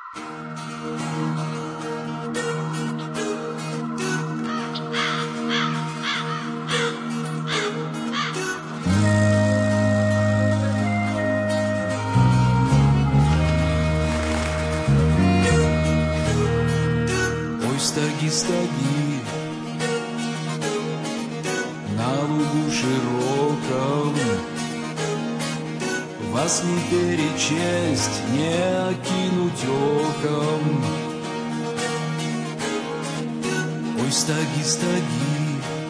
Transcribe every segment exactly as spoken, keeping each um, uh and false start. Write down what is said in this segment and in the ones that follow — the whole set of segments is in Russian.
Стаги, стаги, на лугу широком, вас не перечесть, не окинуть оком. Ой, стаги, стаги,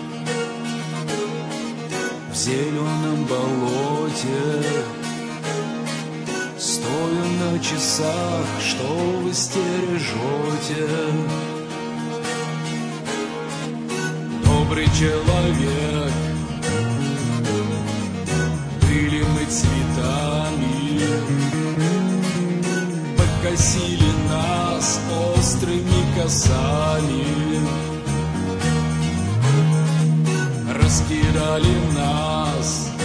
в зеленом болоте, стоя на часах, что вы стережете. Добрый человек, были мы цветами, покосили нас острыми косами, раскидали нас